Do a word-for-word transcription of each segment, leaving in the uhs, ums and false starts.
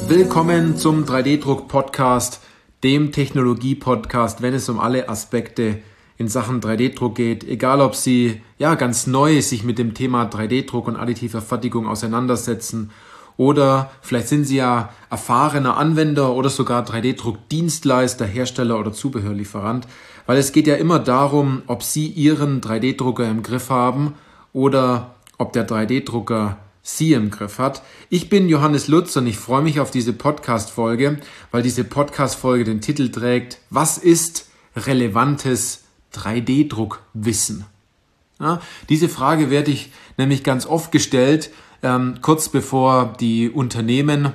Willkommen zum drei D-Druck-Podcast, dem Technologie-Podcast, wenn es um alle Aspekte in Sachen drei D-Druck geht. Egal, ob Sie ja ganz neu sich mit dem Thema drei D-Druck und additiver Fertigung auseinandersetzen oder vielleicht sind Sie ja erfahrener Anwender oder sogar drei D-Druck-Dienstleister, Hersteller oder Zubehörlieferant, weil es geht ja immer darum, ob Sie Ihren drei D-Drucker im Griff haben oder ob der drei D-Drucker Sie im Griff hat. Ich bin Johannes Lutz und ich freue mich auf diese Podcast-Folge, weil diese Podcast-Folge den Titel trägt: Was ist relevantes drei D-Druckwissen? Ja, diese Frage werde ich nämlich ganz oft gestellt, ähm, kurz bevor die Unternehmen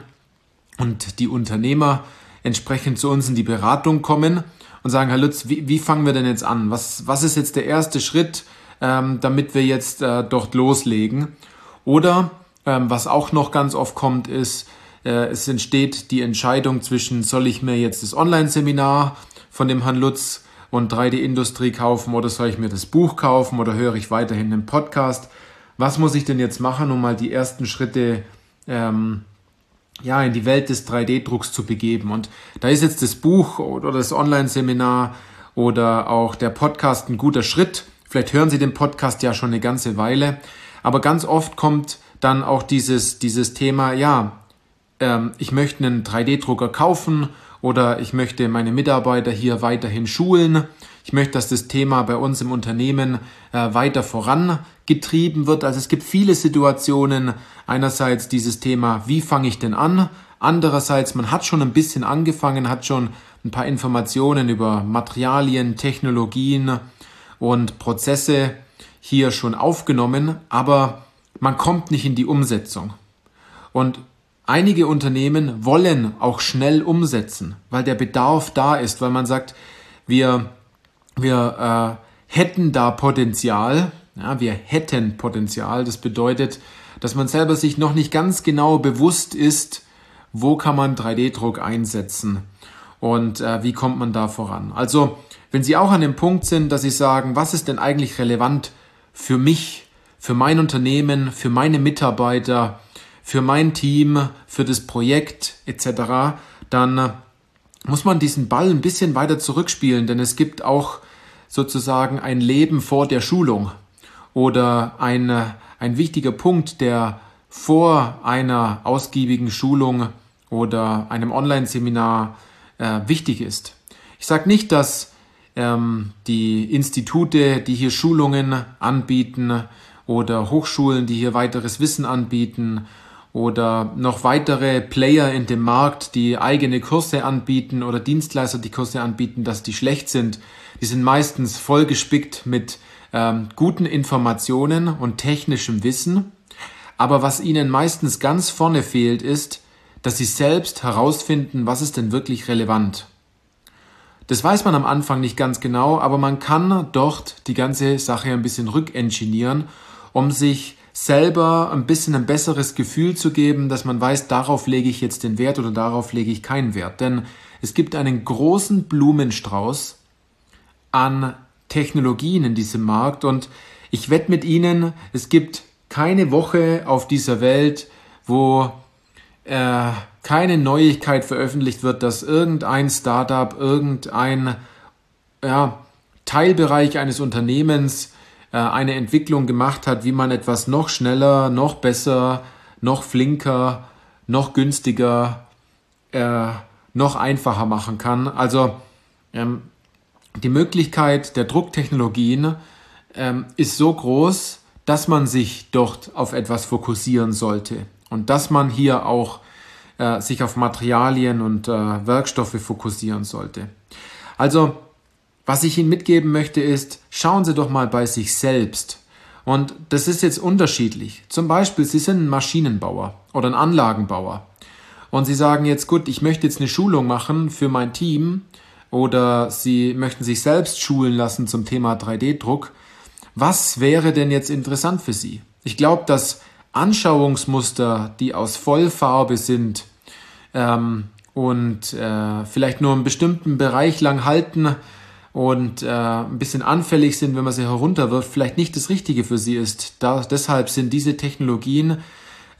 und die Unternehmer entsprechend zu uns in die Beratung kommen und sagen: Herr Lutz, wie, wie fangen wir denn jetzt an? Was, was ist jetzt der erste Schritt, ähm, damit wir jetzt äh, dort loslegen? Oder ähm, was auch noch ganz oft kommt, ist, äh, es entsteht die Entscheidung zwischen, soll ich mir jetzt das Online-Seminar von dem Herrn Lutz und drei D-Industrie kaufen oder soll ich mir das Buch kaufen oder höre ich weiterhin den Podcast? Was muss ich denn jetzt machen, um mal die ersten Schritte ähm, ja, in die Welt des drei D-Drucks zu begeben? Und da ist jetzt das Buch oder das Online-Seminar oder auch der Podcast ein guter Schritt. Vielleicht hören Sie den Podcast ja schon eine ganze Weile. Aber ganz oft kommt dann auch dieses, dieses Thema, ja, ähm, ich möchte einen drei D-Drucker kaufen oder ich möchte meine Mitarbeiter hier weiterhin schulen. Ich möchte, dass das Thema bei uns im Unternehmen äh, weiter vorangetrieben wird. Also es gibt viele Situationen. Einerseits dieses Thema, wie fange ich denn an? Andererseits, man hat schon ein bisschen angefangen, hat schon ein paar Informationen über Materialien, Technologien und Prozesse hier schon aufgenommen, aber man kommt nicht in die Umsetzung. Und einige Unternehmen wollen auch schnell umsetzen, weil der Bedarf da ist, weil man sagt, wir, wir äh, hätten da Potenzial, ja, wir hätten Potenzial. Das bedeutet, dass man selber sich noch nicht ganz genau bewusst ist, wo kann man drei D-Druck einsetzen und äh, wie kommt man da voran. Also, wenn Sie auch an dem Punkt sind, dass Sie sagen, was ist denn eigentlich relevant für mich, für mein Unternehmen, für meine Mitarbeiter, für mein Team, für das Projekt et cetera, dann muss man diesen Ball ein bisschen weiter zurückspielen, denn es gibt auch sozusagen ein Leben vor der Schulung oder ein, ein wichtiger Punkt, der vor einer ausgiebigen Schulung oder einem Online-Seminar äh, wichtig ist. Ich sage nicht, dass ähm, die Institute, die hier Schulungen anbieten, oder Hochschulen, die hier weiteres Wissen anbieten oder noch weitere Player in dem Markt, die eigene Kurse anbieten oder Dienstleister, die Kurse anbieten, dass die schlecht sind. Die sind meistens vollgespickt mit ähm, guten Informationen und technischem Wissen. Aber was ihnen meistens ganz vorne fehlt, ist, dass sie selbst herausfinden, was ist denn wirklich relevant. Das weiß man am Anfang nicht ganz genau, aber man kann dort die ganze Sache ein bisschen rückengineeren, um sich selber ein bisschen ein besseres Gefühl zu geben, dass man weiß, darauf lege ich jetzt den Wert oder darauf lege ich keinen Wert. Denn es gibt einen großen Blumenstrauß an Technologien in diesem Markt und ich wette mit Ihnen, es gibt keine Woche auf dieser Welt, wo äh, keine Neuigkeit veröffentlicht wird, dass irgendein Startup, irgendein ja, Teilbereich eines Unternehmens äh, eine Entwicklung gemacht hat, wie man etwas noch schneller, noch besser, noch flinker, noch günstiger, äh, noch einfacher machen kann. Also ähm, die Möglichkeit der Drucktechnologien ähm, ist so groß, dass man sich dort auf etwas fokussieren sollte und dass man hier auch äh, sich auf Materialien und äh, Werkstoffe fokussieren sollte. Also, was ich Ihnen mitgeben möchte ist, schauen Sie doch mal bei sich selbst. Und das ist jetzt unterschiedlich. Zum Beispiel, Sie sind ein Maschinenbauer oder ein Anlagenbauer und Sie sagen jetzt, gut, ich möchte jetzt eine Schulung machen für mein Team oder Sie möchten sich selbst schulen lassen zum Thema drei D-Druck. Was wäre denn jetzt interessant für Sie? Ich glaube, dass Anschauungsmuster, die aus Vollfarbe sind ähm, und äh, vielleicht nur einen bestimmten Bereich lang halten und äh, ein bisschen anfällig sind, wenn man sie herunterwirft, vielleicht nicht das Richtige für Sie ist. Da, deshalb sind diese Technologien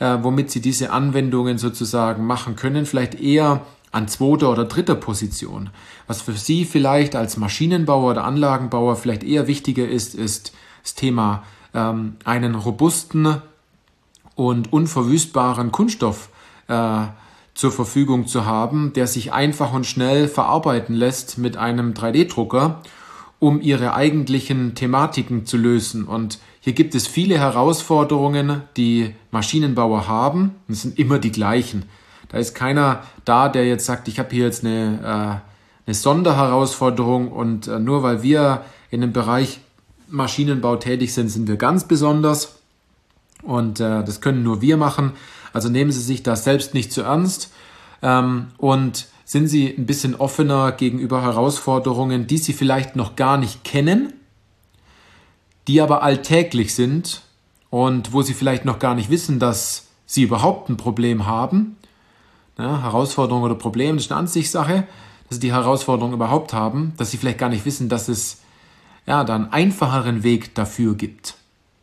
äh, womit Sie diese Anwendungen sozusagen machen können, vielleicht eher an zweiter oder dritter Position. Was für Sie vielleicht als Maschinenbauer oder Anlagenbauer vielleicht eher wichtiger ist, ist das Thema ähm, einen robusten und unverwüstbaren Kunststoff äh, zur Verfügung zu haben, der sich einfach und schnell verarbeiten lässt mit einem drei D Drucker, um Ihre eigentlichen Thematiken zu lösen. Und hier gibt es viele Herausforderungen, die Maschinenbauer haben. Es sind immer die gleichen. Da ist keiner da, der jetzt sagt, ich habe hier jetzt eine, äh, eine Sonderherausforderung und äh, nur weil wir in dem Bereich Maschinenbau tätig sind, sind wir ganz besonders und äh, das können nur wir machen. Also nehmen Sie sich das selbst nicht zu ernst ähm, und sind Sie ein bisschen offener gegenüber Herausforderungen, die Sie vielleicht noch gar nicht kennen, die aber alltäglich sind und wo Sie vielleicht noch gar nicht wissen, dass Sie überhaupt ein Problem haben. Ja, Herausforderung oder Problem, das ist eine Ansichtssache, dass Sie die Herausforderung überhaupt haben, dass Sie vielleicht gar nicht wissen, dass es ja, da einen einfacheren Weg dafür gibt.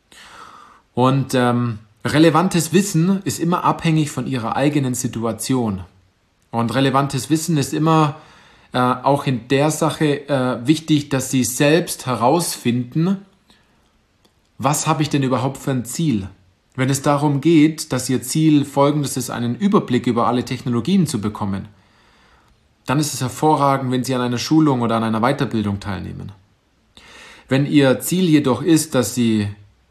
Und ähm, relevantes Wissen ist immer abhängig von Ihrer eigenen Situation. Und relevantes Wissen ist immer äh, auch in der Sache äh, wichtig, dass Sie selbst herausfinden, was habe ich denn überhaupt für ein Ziel? Wenn es darum geht, dass Ihr Ziel folgendes ist, einen Überblick über alle Technologien zu bekommen, dann ist es hervorragend, wenn Sie an einer Schulung oder an einer Weiterbildung teilnehmen. Wenn Ihr Ziel jedoch ist, dass Sie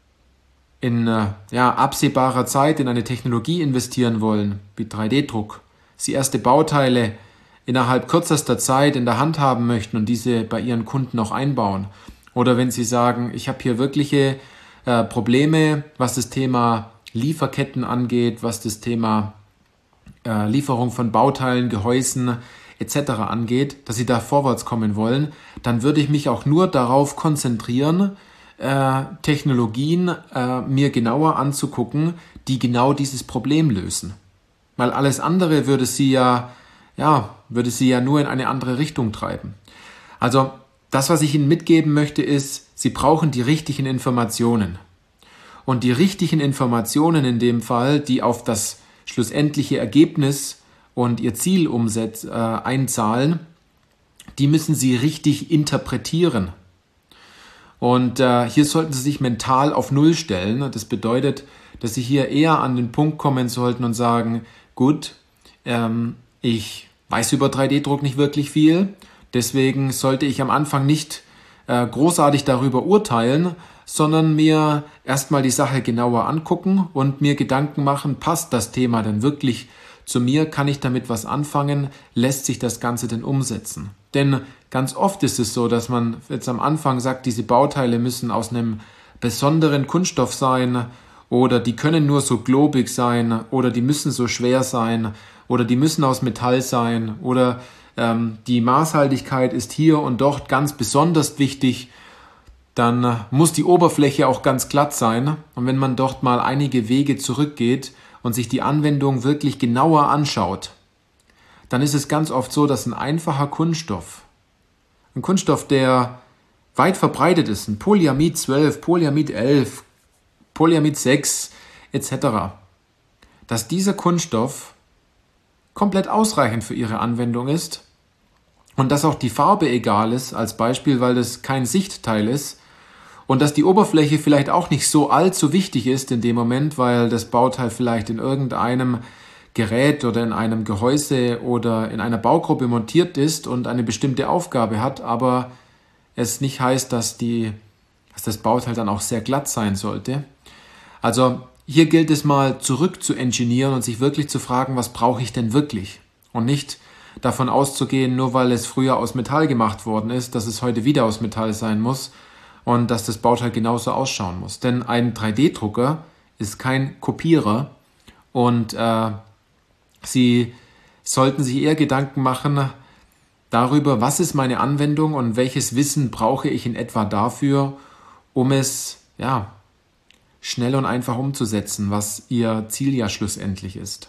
in ja, absehbarer Zeit in eine Technologie investieren wollen, wie drei D Druck, Sie erste Bauteile innerhalb kürzester Zeit in der Hand haben möchten und diese bei Ihren Kunden auch einbauen, oder wenn Sie sagen, ich habe hier wirkliche äh, Probleme, was das Thema Lieferketten angeht, was das Thema äh, Lieferung von Bauteilen, Gehäusen et cetera angeht, dass Sie da vorwärts kommen wollen, dann würde ich mich auch nur darauf konzentrieren, äh, Technologien äh, mir genauer anzugucken, die genau dieses Problem lösen. Weil alles andere würde Sie ja, ja, würde Sie ja nur in eine andere Richtung treiben. Also das, was ich Ihnen mitgeben möchte, ist, Sie brauchen die richtigen Informationen. Und die richtigen Informationen in dem Fall, die auf das schlussendliche Ergebnis und Ihr Ziel umsetz, äh, einzahlen, die müssen Sie richtig interpretieren. Und äh, hier sollten Sie sich mental auf Null stellen. Das bedeutet, dass Sie hier eher an den Punkt kommen sollten und sagen, gut, ähm, ich weiß über drei D Druck nicht wirklich viel, deswegen sollte ich am Anfang nicht äh, großartig darüber urteilen, sondern mir erstmal die Sache genauer angucken und mir Gedanken machen, passt das Thema denn wirklich zu mir, kann ich damit was anfangen, lässt sich das Ganze denn umsetzen? Denn ganz oft ist es so, dass man jetzt am Anfang sagt, diese Bauteile müssen aus einem besonderen Kunststoff sein oder die können nur so globig sein oder die müssen so schwer sein oder die müssen aus Metall sein oder ähm, die Maßhaltigkeit ist hier und dort ganz besonders wichtig. Dann muss die Oberfläche auch ganz glatt sein und wenn man dort mal einige Wege zurückgeht und sich die Anwendung wirklich genauer anschaut, dann ist es ganz oft so, dass ein einfacher Kunststoff, ein Kunststoff, der weit verbreitet ist, ein Polyamid zwölf, Polyamid elf, Polyamid sechs et cetera, dass dieser Kunststoff komplett ausreichend für Ihre Anwendung ist und dass auch die Farbe egal ist, als Beispiel, weil das kein Sichtteil ist und dass die Oberfläche vielleicht auch nicht so allzu wichtig ist in dem Moment, weil das Bauteil vielleicht in irgendeinem Gerät oder in einem Gehäuse oder in einer Baugruppe montiert ist und eine bestimmte Aufgabe hat, aber es nicht heißt, dass, die, dass das Bauteil dann auch sehr glatt sein sollte. Also hier gilt es mal zurück zu engineeren und sich wirklich zu fragen, was brauche ich denn wirklich? Und nicht davon auszugehen, nur weil es früher aus Metall gemacht worden ist, dass es heute wieder aus Metall sein muss und dass das Bauteil genauso ausschauen muss. Denn ein drei D Drucker ist kein Kopierer und äh, Sie sollten sich eher Gedanken machen darüber, was ist meine Anwendung und welches Wissen brauche ich in etwa dafür, um es ja, schnell und einfach umzusetzen, was Ihr Ziel ja schlussendlich ist.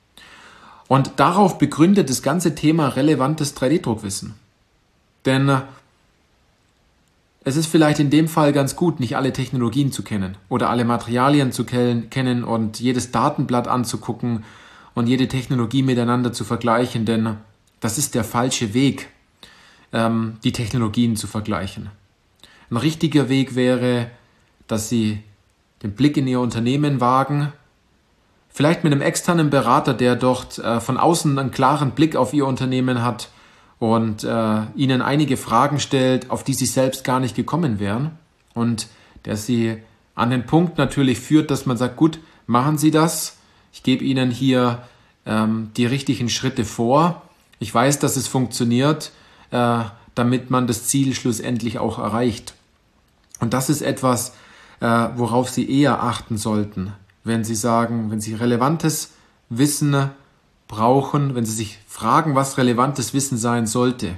Und darauf begründet das ganze Thema relevantes drei D Druckwissen. Denn es ist vielleicht in dem Fall ganz gut, nicht alle Technologien zu kennen oder alle Materialien zu kennen und jedes Datenblatt anzugucken und jede Technologie miteinander zu vergleichen, denn das ist der falsche Weg, ähm, die Technologien zu vergleichen. Ein richtiger Weg wäre, dass Sie den Blick in Ihr Unternehmen wagen, vielleicht mit einem externen Berater, der dort äh, von außen einen klaren Blick auf Ihr Unternehmen hat und äh, Ihnen einige Fragen stellt, auf die Sie selbst gar nicht gekommen wären und der Sie an den Punkt natürlich führt, dass man sagt, gut, machen Sie das, ich gebe Ihnen hier ähm, die richtigen Schritte vor, ich weiß, dass es funktioniert, äh, damit man das Ziel schlussendlich auch erreicht. Und das ist etwas, äh, worauf Sie eher achten sollten, wenn Sie sagen, wenn Sie relevantes Wissen brauchen, wenn Sie sich fragen, was relevantes Wissen sein sollte,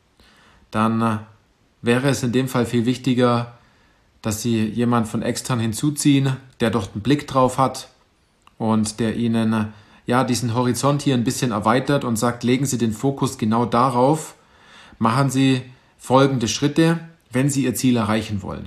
dann äh, wäre es in dem Fall viel wichtiger, dass Sie jemanden von extern hinzuziehen, der dort einen Blick drauf hat und der Ihnen äh, ja diesen Horizont hier ein bisschen erweitert und sagt, legen Sie den Fokus genau darauf, machen Sie folgende Schritte, wenn Sie Ihr Ziel erreichen wollen.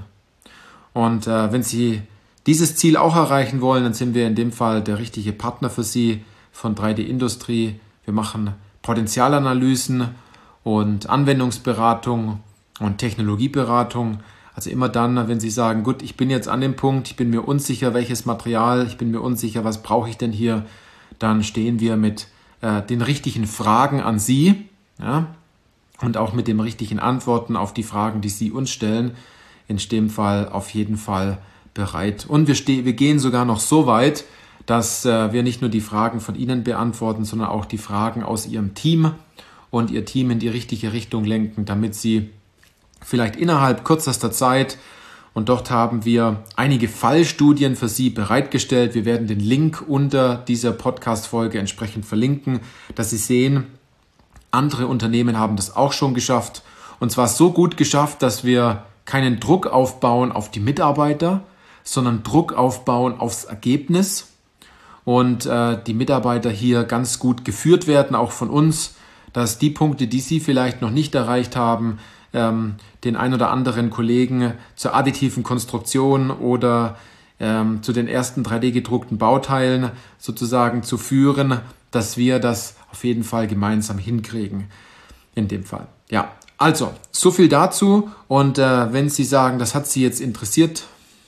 Und äh, wenn Sie dieses Ziel auch erreichen wollen, dann sind wir in dem Fall der richtige Partner für Sie von drei D Industrie. Wir machen Potenzialanalysen und Anwendungsberatung und Technologieberatung. Also immer dann, wenn Sie sagen, gut, ich bin jetzt an dem Punkt, ich bin mir unsicher, welches Material, ich bin mir unsicher, was brauche ich denn hier, dann stehen wir mit äh, den richtigen Fragen an Sie, ja, und auch mit den richtigen Antworten auf die Fragen, die Sie uns stellen, in dem Fall auf jeden Fall bereit. Und wir, ste- wir gehen sogar noch so weit, dass äh, wir nicht nur die Fragen von Ihnen beantworten, sondern auch die Fragen aus Ihrem Team und Ihr Team in die richtige Richtung lenken, damit Sie vielleicht innerhalb kürzester Zeit, und dort haben wir einige Fallstudien für Sie bereitgestellt. Wir werden den Link unter dieser Podcast-Folge entsprechend verlinken, dass Sie sehen, andere Unternehmen haben das auch schon geschafft. Und zwar so gut geschafft, dass wir keinen Druck aufbauen auf die Mitarbeiter, sondern Druck aufbauen aufs Ergebnis. Und äh, die Mitarbeiter hier ganz gut geführt werden, auch von uns, dass die Punkte, die Sie vielleicht noch nicht erreicht haben, ähm, den ein oder anderen Kollegen zur additiven Konstruktion oder ähm, zu den ersten drei D gedruckten Bauteilen sozusagen zu führen, dass wir das auf jeden Fall gemeinsam hinkriegen in dem Fall. Ja, also so viel dazu und äh, wenn Sie sagen, das hat Sie jetzt interessiert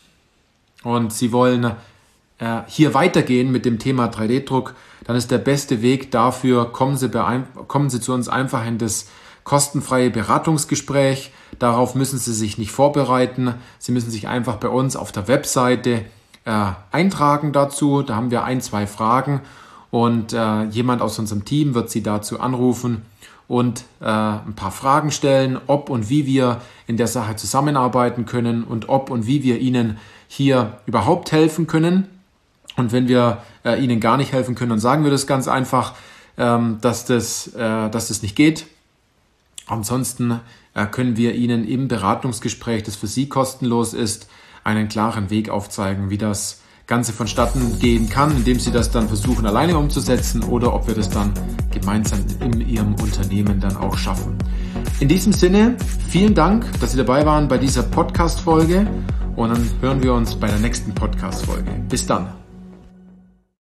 und Sie wollen äh, hier weitergehen mit dem Thema drei D Druck, dann ist der beste Weg dafür, kommen Sie, beein- kommen Sie zu uns einfach in das kostenfreie Beratungsgespräch. Darauf müssen Sie sich nicht vorbereiten. Sie müssen sich einfach bei uns auf der Webseite äh, eintragen dazu. Da haben wir ein, zwei Fragen und äh, jemand aus unserem Team wird Sie dazu anrufen und äh, ein paar Fragen stellen, ob und wie wir in der Sache zusammenarbeiten können und ob und wie wir Ihnen hier überhaupt helfen können. Und wenn wir äh, Ihnen gar nicht helfen können, dann sagen wir das ganz einfach, ähm, dass das, äh, dass das nicht geht. Ansonsten äh, können wir Ihnen im Beratungsgespräch, das für Sie kostenlos ist, einen klaren Weg aufzeigen, wie das Ganze vonstatten gehen kann, indem Sie das dann versuchen alleine umzusetzen oder ob wir das dann gemeinsam in Ihrem Unternehmen dann auch schaffen. In diesem Sinne, vielen Dank, dass Sie dabei waren bei dieser Podcast-Folge und dann hören wir uns bei der nächsten Podcast-Folge. Bis dann.